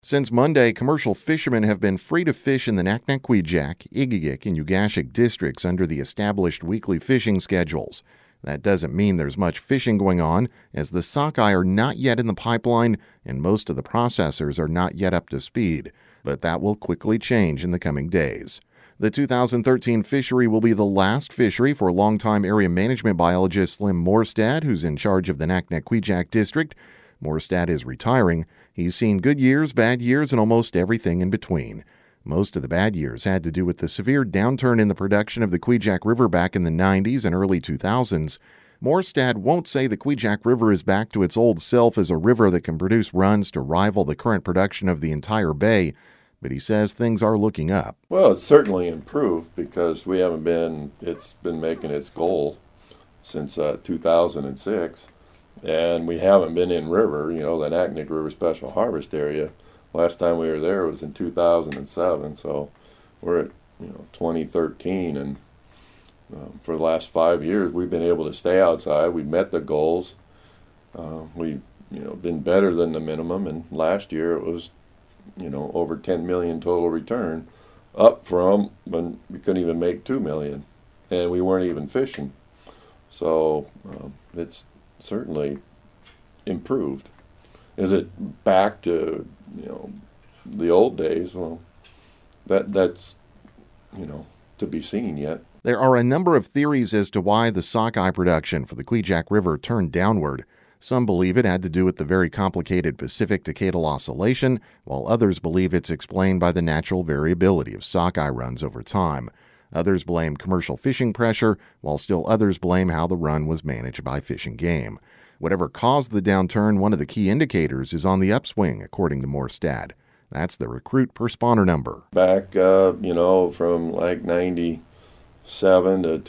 Since Monday, commercial fishermen have been free to fish in the Naknek-Kvichak, Igigik, and Ugashik districts under the established weekly fishing schedules. That doesn't mean there's much fishing going on, as the sockeye are not yet in the pipeline and most of the processors are not yet up to speed, but that will quickly change in the coming days. The 2013 fishery will be the last fishery for longtime area management biologist Slim Morstad, who's in charge of the Naknek-Kvichak district. Morstad is retiring. He's seen good years, bad years, and almost everything in between. Most of the bad years had to do with the severe downturn in the production of the Kvichak River back in the 90s and early 2000s. Morstad won't say the Kvichak River is back to its old self as a river that can produce runs to rival the current production of the entire bay, but he says things are looking up. Well, it's certainly improved because it's been making its goal since 2006. And we haven't been in river, the Naknek River Special Harvest Area. Last time we were there was in 2007, so we're at 2013, and for the last 5 years we've been able to stay outside. We've met the goals. We've been better than the minimum, and last year it was over 10 million total return, up from when we couldn't even make 2 million, and we weren't even fishing. So it's certainly improved. Is it back to the old days? Well, that's to be seen yet. There are a number of theories as to why the sockeye production for the Kvichak River turned downward. Some believe it had to do with the very complicated Pacific Decadal Oscillation, while others believe it's explained by the natural variability of sockeye runs over time. Others blame commercial fishing pressure, while still others blame how the run was managed by Fish and Game. Whatever caused the downturn, one of the key indicators is on the upswing, according to Morstad. That's the recruit per spawner number. Back, from like 97 to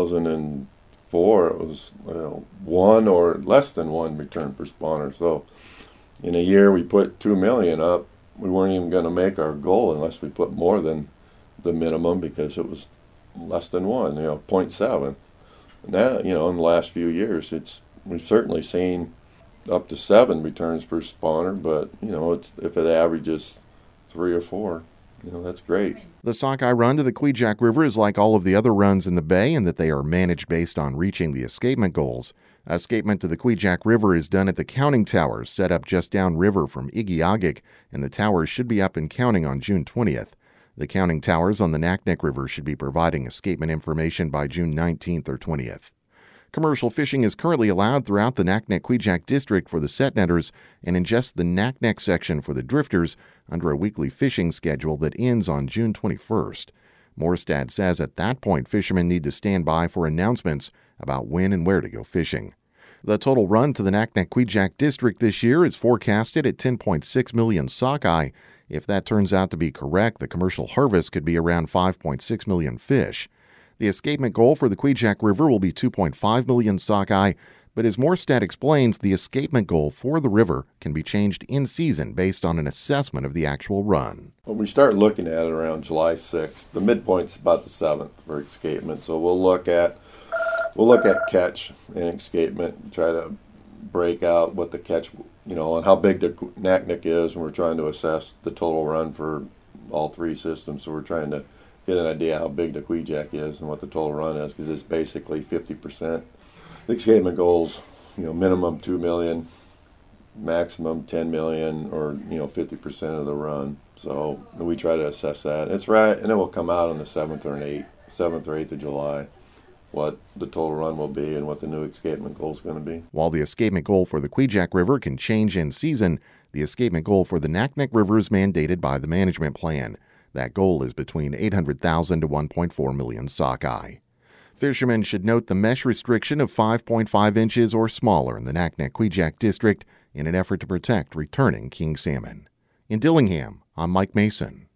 2004, it was one or less than one return per spawner. So in a year we put 2 million up. We weren't even going to make our goal unless we put more than the minimum, because it was less than 1, 0.7. Now, in the last few years, we've certainly seen up to 7 returns per spawner, but, if it averages 3 or 4, that's great. The sockeye run to the Kvichak River is like all of the other runs in the bay in that they are managed based on reaching the escapement goals. Escapement to the Kvichak River is done at the counting towers set up just downriver from Igigik, and the towers should be up and counting on June 20th. The counting towers on the Naknek River should be providing escapement information by June 19th or 20th. Commercial fishing is currently allowed throughout the Naknek-Kvichak district for the set netters and in just the Naknek section for the drifters under a weekly fishing schedule that ends on June 21st. Morstad says at that point fishermen need to stand by for announcements about when and where to go fishing. The total run to the Naknek-Kvichak district this year is forecasted at 10.6 million sockeye. If that turns out to be correct, the commercial harvest could be around 5.6 million fish. The escapement goal for the Kvichak River will be 2.5 million sockeye, but as Morstad explains, the escapement goal for the river can be changed in season based on an assessment of the actual run. When we start looking at it around July 6th, the midpoint's about the 7th for escapement, so we'll look at catch and escapement, try to break out what the catch, and how big the Naknek is, and we're trying to assess the total run for all 3 systems. So we're trying to get an idea how big the Kvichak is and what the total run is, because it's basically 50%. The escapement goals, minimum 2 million, maximum 10 million, or 50% of the run. So we try to assess that. It's right, and it will come out on the 7th or 8th of July. What the total run will be and what the new escapement goal is going to be. While the escapement goal for the Kvichak River can change in season, the escapement goal for the Naknek River is mandated by the management plan. That goal is between 800,000 to 1.4 million sockeye. Fishermen should note the mesh restriction of 5.5 inches or smaller in the Naknek-Kvichak district in an effort to protect returning king salmon. In Dillingham, I'm Mike Mason.